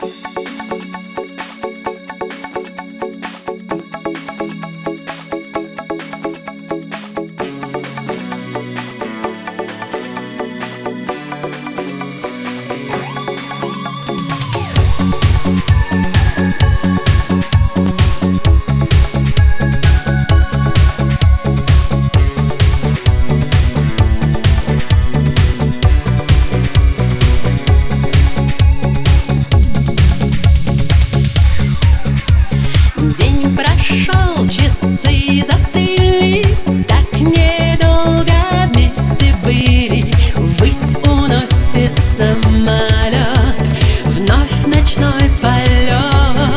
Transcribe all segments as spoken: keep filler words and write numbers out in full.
День прошел, часы застыли, так недолго вместе были. Ввысь уносит самолет, вновь ночной полет.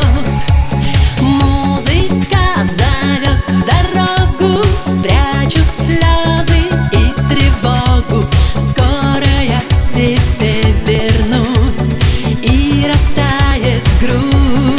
Музыка зовет в дорогу, спрячу слезы и тревогу. Скоро я к тебе вернусь, и растает грусть.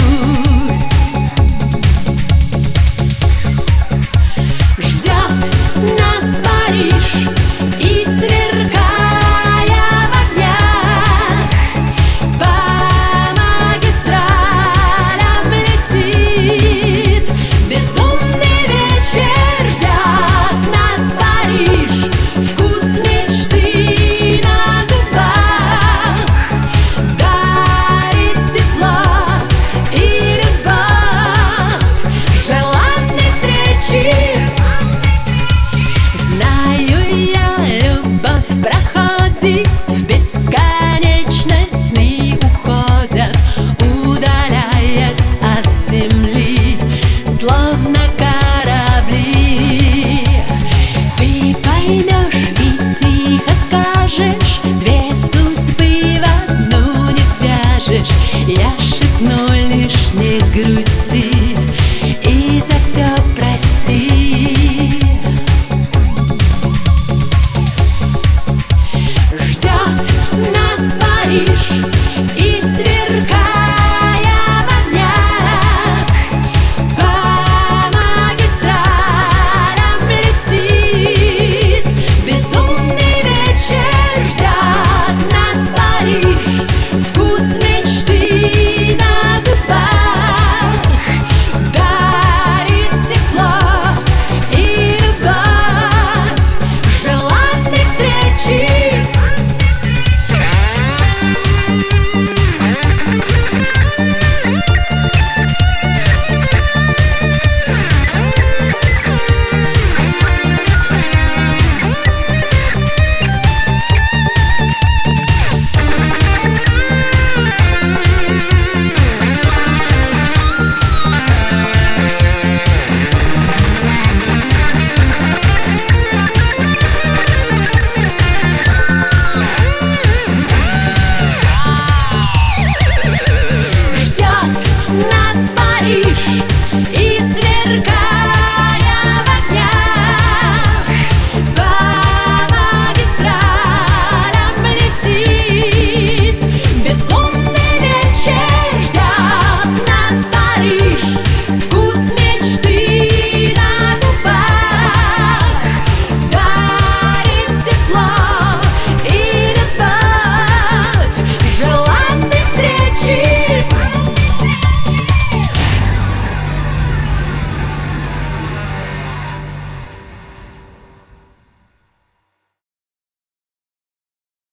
В бесконечность сны уходят, удаляясь от земли, словно корабли. Ты поймешь и тихо скажешь, две судьбы в одну не свяжешь. Я шепну лишь: не грусти и за все прости.